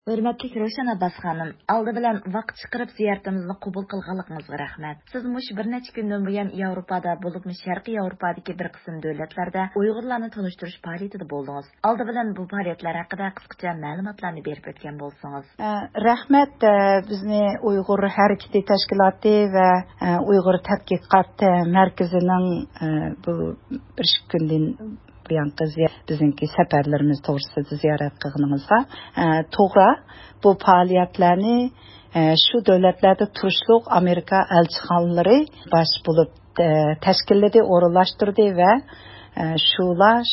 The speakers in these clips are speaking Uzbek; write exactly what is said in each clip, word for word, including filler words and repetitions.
Hörmətli Rövşən Abbas xanım, aldı bilan vaqt chiqarib ziyoratimizni qabul qilganligingizga rahmat. Siz mush bir necha kundan buyon Yevropada, bo'libmi Sharqiy Yevropadagi bir qism davlatlarda Uyg'urlarni tanishtirish faoliyatida bo'ldingiz. Aldı bilan bu faoliyatlar haqida qisqacha ma'lumotlarni berib o'tgan bo'lsangiz. Rahmat, bizni Uyg'ur harakati tashkiloti va Uyg'ur tadqiqot markazining bu bir kundan buyanqi bizningki safarlarimiz to'g'risida ziyorat qilganimizda to'g'ri bu faoliyatlarni shu davlatlarda turishliq Amerika elchixonalari bosh bo'lib tashkilladi, o'rinlashtirdi va shular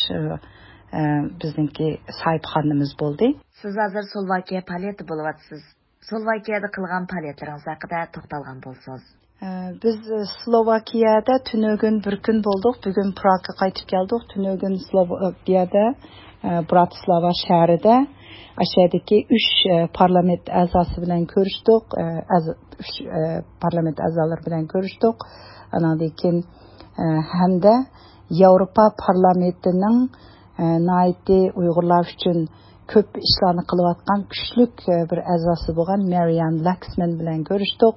bizningki sahibxonamiz bo'ldi. Siz hozir Slovakiya faoliyati bo'lyapsiz. Slovakiyada qilgan faoliyatlaringiz haqida to'xtalgan bo'lsangiz. Biz Slovakiyada tünögün bir gün bolduq. Bugün Prag'a qaytib keldik. Tünögün Slovakiyada Bratislava şəhərində aşağıdakı üç parlament əzası bilan görüşdük. üç parlament əzaları bilan görüşdük. Andan keyin həm də Avropa parlamentinin naiti Uyğurlar üçün köp işlarni qilib atgan küçlük bir əzası bolğan Marian Laxman bilan görüşdük.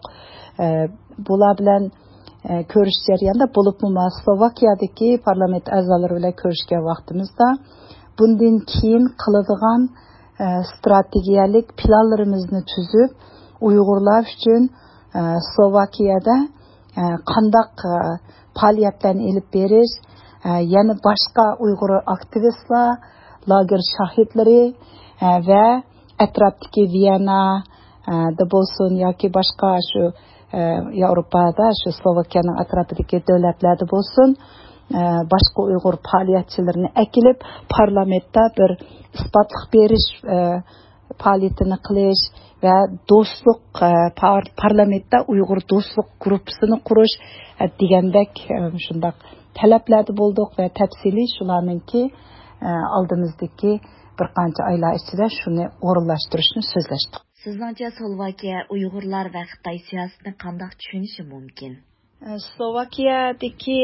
Bular bilan ko'rish jarayonida bo'libmi Slovakiyadagi parlament a'zolari bilan ko'rishgan vaqtimizda bundan keyin qiladigan strategiyalik planlarimizni tuzib Uyg'urlar uchun Slovakiyada qandaq faoliyatlarni olib berish, yana boshqa Uyg'ur aktivistlar, lager shahidlari va atrofdagi Viyana da bo'lsin yoki boshqa shu Yevropada, şu Slovakiyanın atrofidagi davlatlarda bo'lsin, boshqa Uyg'ur faoliyatchilarini akilib parlamentda bir isbotlıq berish faoliyatini qilish va do'stlik parlamentda Uyg'ur do'stlik guruhini qurish degandek shunday talablarda bo'ldik va tafsiliy shularninki oldimizdagi bir qancha oylar ichida shuni o'rinlashtirishni so'zlashdik. Sizningcha Slovakiya Uyg'urlar va Xitoy siyosatini qanday tushunishi mumkin? Slovakiyadagi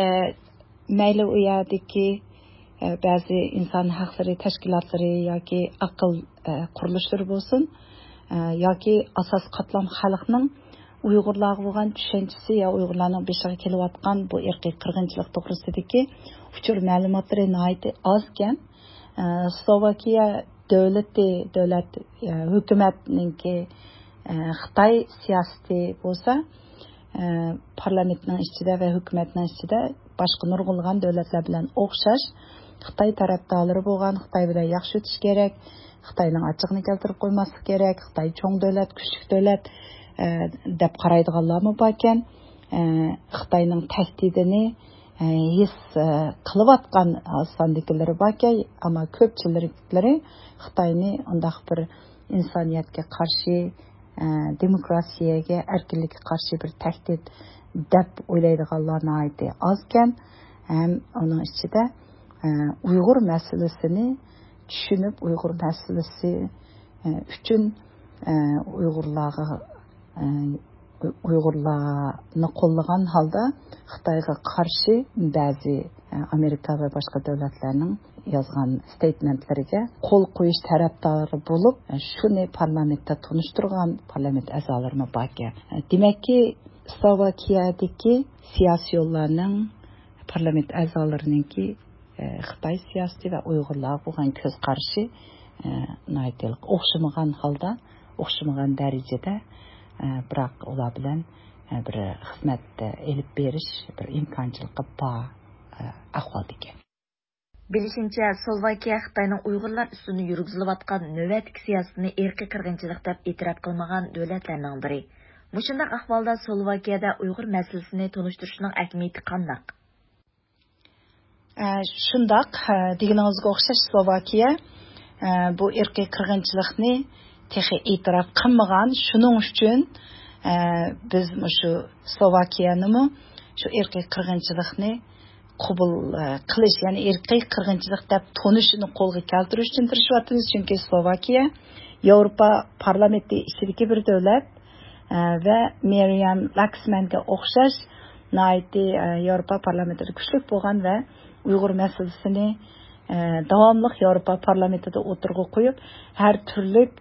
mayli u yerdagi ba'zi inson haqlari tashkilotlari yoki aql qurilishlari bo'lsin, yoki asos qatlam xalqning Uyg'urlarga bo'lgan tushunchasi yo Uyg'urlarning beshiga kelayotgan bu irqiy qirg'inchilik to'g'risidagi uchur ma'lumotlari nihoyatda oz ekan. Slovakiya davlati davlat hukumatninki Xitoy siyosati bo'lsa parlamentning ichida va hukumatning ichida boshqa nurg'ulg'an davlatlar bilan o'xshash Xitoy tarafdorlari bo'lgan, Xitoy bilan yaxshi o'tish kerak, Xitoyning ochiqni keltirib qo'ymaslik kerak, Xitoy cho'ng davlat, kuchli davlat deb qaraydiganlarmi bor ekan. Xitoyning tahdidini his qilayotgan sondikilari bor ekan, ammo ko'pchiliklari Xitoyni undaq bir insoniyatga qarshi, demokrasiyaga, erkinlikka qarshi bir tahdid deb o'ylaydiganlar nihoyatda oz ekan. Ham uning ichida Uyg'ur masalasini tushunib, Uyg'ur masalasi uchun Uyg'urlarga Uyg'urlarni qo'llagan holda Xitoyga qarshi ba'zi Amerika va boshqa davlatlarning yozgan statementlariga qo'l qo'yish tarafdori bo'lib, shuni parlamentda tunishtirgan parlament a'zolari bor ekan. Demakki, Slovakiyadagi siyosiy yo'llarning parlament a'zolarininki Xitoy siyosati va Uyg'urlar bo'lgan ko'z qarashi naytlik o'xshamagan holda, o'xshamagan darajada biroq ular bilan bir xizmat elib berish bir imkonchilik bor ahvolda ekan. Bilishimcha, Slovakiya Xitoyning Uyg'urlar ustida yurgizilayotgan navbatdagi siyosatini irqiy qirg'inchilik deb e'tirof qilmagan davlatlarning biri. Mushundaq ahvolda Slovakiyada Uyg'ur masalasini tunishtirishning ahamiyati qanday? Shundoq deganingizga o'xshash Slovakiya bu irqiy qirg'inchilikni texi e'tirof qilmagan. Shuning uchun biz shu Slovakiyani shu irqiy qirg'inchilikni qabul qilish, ya'ni irqiy qirg'inchilik deb tonishini qo'lga keltirish uchun tirishyapmiz. Chunki Slovakiya Yevropa parlamenti ichidagi bir davlat va Marian Laxmanga o'xshash naiti Yevropa parlamentida kuchli bo'lgan va Uyg'ur masalasini davomli Yevropa parlamentida o'tirg'i qo'yib, har turli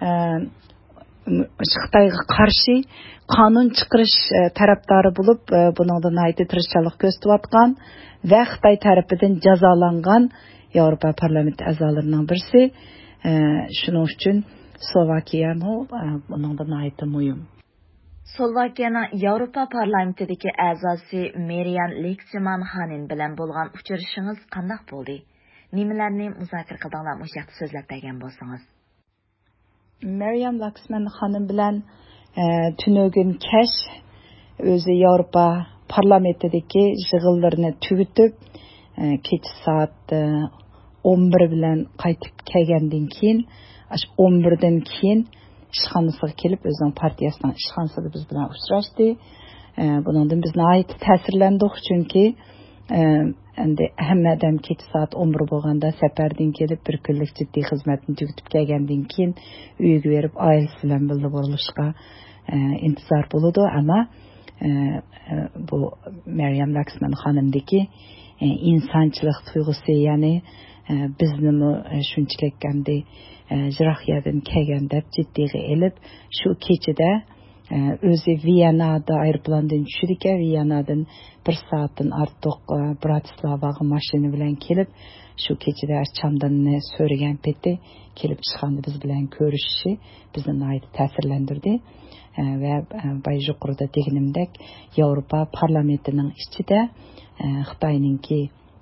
Xitoyga qarshi qonun chiqarish tarafdori bo'lib, buningdan aytib tirishchilik ko'rsatayotgan va Xitoy tarafidan jazolangan Yevropa parlamenti a'zolarining birisi. Shuning uchun Slovakiya buningdan aytib muhim. Slovakiyaning Yevropa parlamentidagi a'zosi Marian Leksiman xonim bilan bo'lgan uchrashingiz qanday bo'ldi? Nimalarni muzokara qildinglar, o'sha yerda so'zlab bergan bo'lsangiz? Marian Leksiman xonim bilan tunugün kesh o'zi Yevropa parlamentidagi yig'inlarni tugatib, kecha soat o'n bir bilan qaytib kelgandan keyin, o'n birdan keyin ishxonasiga kelib, o'zining partiyasining ishxonasida biz bilan uchrashdi. Bundan bizni ayt ta'sirlandik, chunki endi hamma odam kecha soat o'n bir bo'lganda safardan kelib bir kunlik jiddiy xizmatni tugatib kelgandan keyin uyga berib oilasi bilan birga bo'lishga intizor bo'ladi. Ammo bu Marian Leksiman xonimdagi insonchilik tuyg'usi, ya'ni bizni shunchalik endi jirohiyatdan kelgan deb jiddiy elib, shu kechada o'zi Viyanada aeroplandan tushdi ekan, Viyanadan bir soatdan ortiq Bratislavaga mashina bilan kelib, shu kechada chamdanni so'ragan peti kelib chiqqanda biz bilan ko'rishishi bizni nihoyat ta'sirlantirdi. Va bay yuqorida deganimdek, Yevropa parlamentining ichida Xitoyninki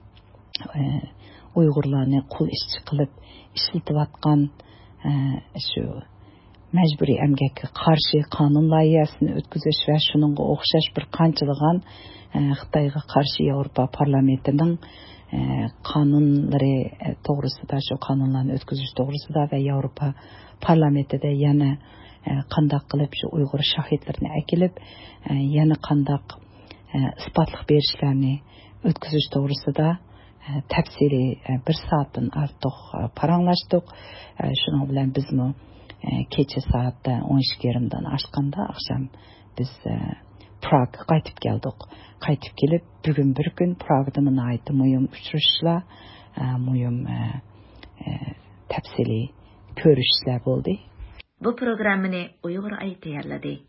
Uyg'urlarni qul ishchi qilib ishlatayotgan shu majburiy emgakka qarshi qonun loyihasini o'tkazish va shuningga o'xshash bir qanchalagan Xitoyga qarshi Yevropa parlamentining qonunlari to'g'risida, shu qonunlarni o'tkazish to'g'risida va Yevropa parlamentida yana qanday qilib shu Uyg'ur shahidlarini akilib, yana qanday isbotlik berishlarni o'tkazish to'g'risida tafsili bir soatdan ortiq paranglashdik. Shuning bilan bizmi kecha soat o'n ikki yarimdan oshganda oqshom biz Praga qaytib keldik. Qaytib kelib, bugun bir kun Pragada nihoyatda muhim uchrashishlar, muhim tafsili ko'rishishlar bo'ldi. Bu programmani Uyg'ur ay tayyorladi.